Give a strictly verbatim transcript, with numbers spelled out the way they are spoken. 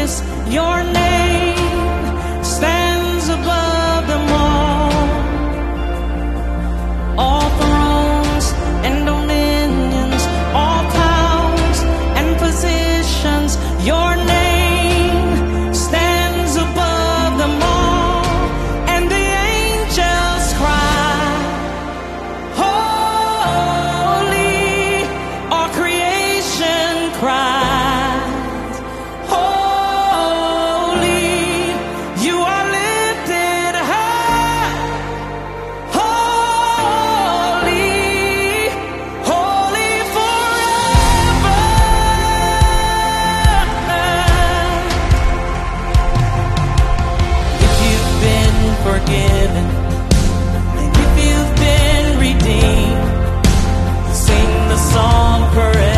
Jesus, your name stands above them all. All thrones and dominions, all powers and positions, your name stands above them all. And the angels cry, holy, all creation cries.